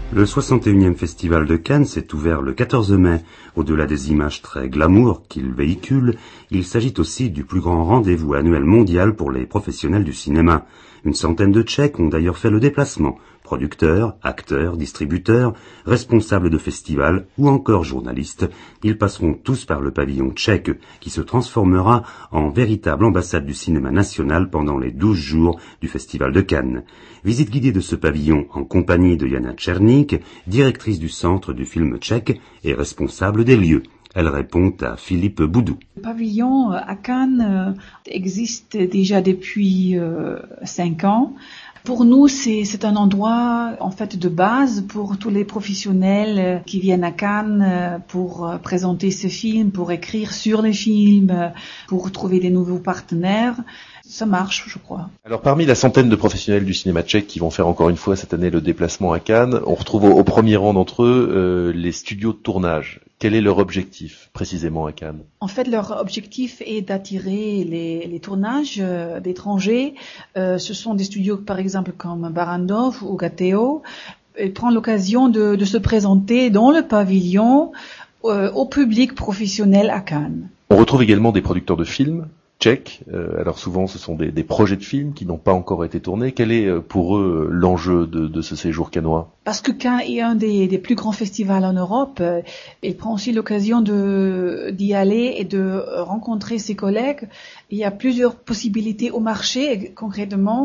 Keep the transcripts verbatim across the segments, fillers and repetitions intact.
Le soixante et unième Festival de Cannes s'est ouvert le quatorze mai. Au-delà des images très glamour qu'il véhicule, il s'agit aussi du plus grand rendez-vous annuel mondial pour les professionnels du cinéma. Une centaine de Tchèques ont d'ailleurs fait le déplacement. Producteurs, acteurs, distributeurs, responsables de festivals ou encore journalistes, ils passeront tous par le pavillon tchèque qui se transformera en véritable ambassade du cinéma national pendant les douze jours du Festival de Cannes. Visite guidée de ce pavillon en compagnie de Jana Černík, directrice du centre du film tchèque et responsable des lieux. Elle répond à Philippe Boudou. Le pavillon à Cannes existe déjà depuis euh, cinq ans. Pour nous, c'est, c'est un endroit en fait de base pour tous les professionnels qui viennent à Cannes pour présenter ce film, pour écrire sur les films, pour trouver des nouveaux partenaires. Ça marche, je crois. Alors, parmi la centaine de professionnels du cinéma tchèque qui vont faire encore une fois cette année le déplacement à Cannes, on retrouve au, au premier rang d'entre eux euh, les studios de tournage. Quel est leur objectif, précisément, à Cannes? En fait, leur objectif est d'attirer les, les tournages euh, d'étrangers. Euh, ce sont des studios, par exemple, comme Barrandov ou Gateo. Ils prennent l'occasion de, de se présenter dans le pavillon euh, au public professionnel à Cannes. On retrouve également des producteurs de films tchèques. Euh, alors souvent, ce sont des, des projets de films qui n'ont pas encore été tournés. Quel est pour eux l'enjeu de, de ce séjour cannois? Parce que Cannes est un des, des plus grands festivals en Europe, euh, il prend aussi l'occasion de, d'y aller et de rencontrer ses collègues. Il y a plusieurs possibilités au marché, concrètement,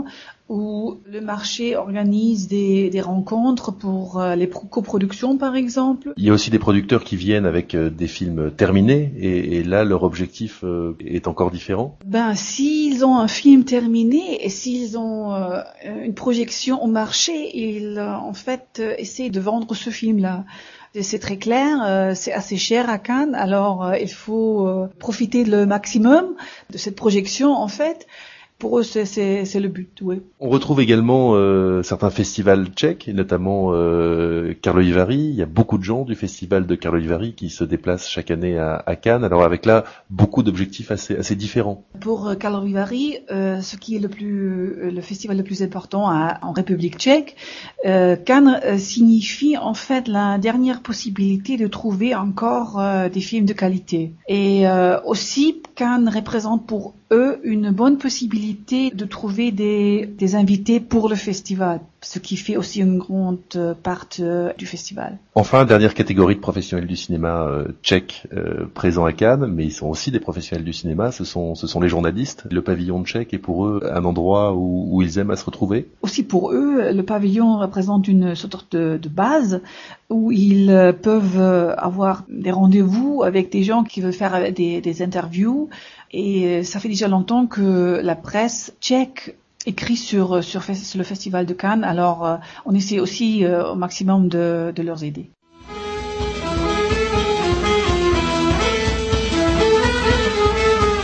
où le marché organise des, des rencontres pour euh, les coproductions, par exemple. Il y a aussi des producteurs qui viennent avec euh, des films terminés, et, et là, leur objectif euh, est encore différent. Ben, s'ils ont un film terminé et s'ils ont euh, une projection au marché, ils, euh, en fait, euh, essaient de vendre ce film-là. C'est très clair, euh, c'est assez cher à Cannes, alors euh, il faut euh, profiter le maximum de cette projection, en fait. Pour eux, c'est, c'est, c'est le but, oui. On retrouve également euh, certains festivals tchèques, notamment euh, Karlovy Vary. Il y a beaucoup de gens du festival de Karlovy Vary qui se déplacent chaque année à, à Cannes. Alors avec là, beaucoup d'objectifs assez, assez différents. Pour euh, Karlovy Vary, euh, ce qui est le plus, euh, le festival le plus important à, en République tchèque, euh, Cannes euh, signifie en fait la dernière possibilité de trouver encore euh, des films de qualité. Et euh, aussi, Cannes représente pour eux une bonne possibilité de trouver des, des invités pour le festival, ce qui fait aussi une grande part euh, du festival. Enfin, dernière catégorie de professionnels du cinéma euh, tchèques euh, présents à Cannes, mais ils sont aussi des professionnels du cinéma, ce sont, ce sont les journalistes. Le pavillon tchèque est pour eux un endroit où, où ils aiment à se retrouver. Aussi pour eux, le pavillon représente une sorte de, de base où ils peuvent avoir des rendez-vous avec des gens qui veulent faire des, des interviews. Et ça fait déjà longtemps que la presse tchèque écrit sur, sur, sur le Festival de Cannes. Alors, on essaie aussi euh, au maximum de, de leur aider.